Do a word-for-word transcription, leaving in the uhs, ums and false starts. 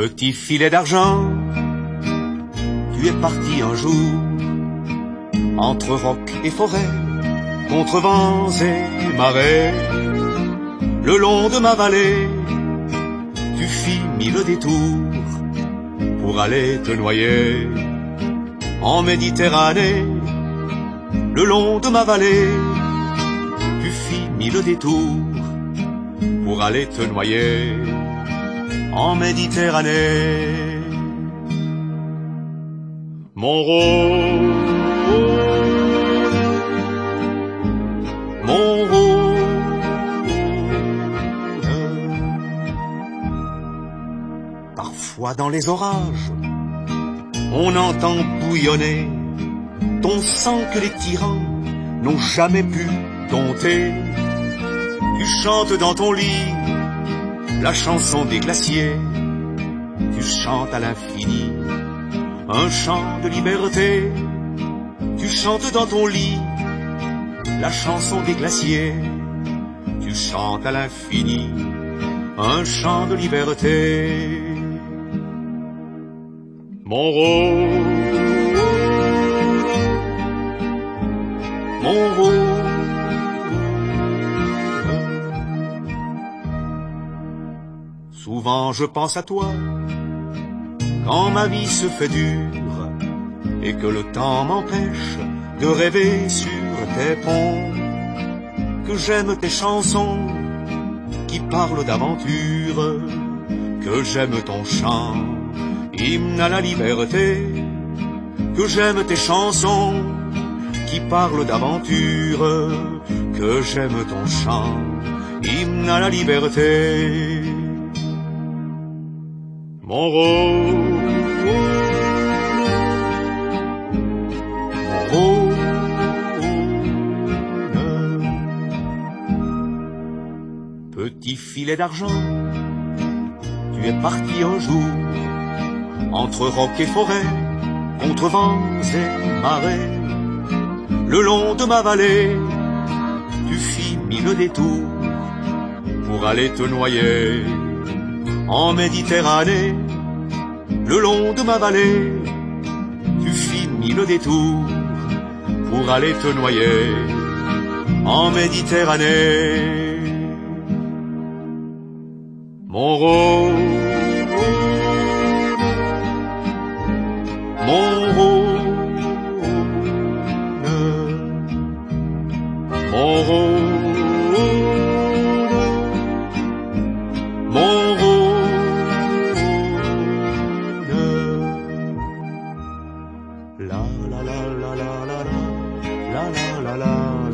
Petit filet d'argent, tu es parti un jour, entre roc et forêt, contre vents et marées. Le long de ma vallée, tu fis mille détours, pour aller te noyer en Méditerranée. Le long de ma vallée, tu fis mille détours, pour aller te noyer en Méditerranée. Mon rôle, mon rôle, parfois dans les orages, on entend bouillonner ton sang que les tyrans n'ont jamais pu dompter. Tu chantes dans ton lit la chanson des glaciers, tu chantes à l'infini un chant de liberté. Tu chantes dans ton lit la chanson des glaciers, tu chantes à l'infini un chant de liberté. Mon rôle, mon rôle, souvent je pense à toi quand ma vie se fait dure et que le temps m'empêche de rêver sur tes ponts, que j'aime tes chansons qui parlent d'aventure, que j'aime ton chant, hymne à la liberté, que j'aime tes chansons qui parlent d'aventure, que j'aime ton chant, hymne à la liberté. Mon rôle, mon rôle, petit filet d'argent, tu es parti un jour, entre roc et forêt, contre vents et marées. Le long de ma vallée, tu fis mille détours, pour aller te noyer en Méditerranée. Le long de ma vallée, tu fis mille détours, pour aller te noyer en Méditerranée. Mon rôle, mon rôle, mon rôle, mon rôle, la la la la la la la la la la.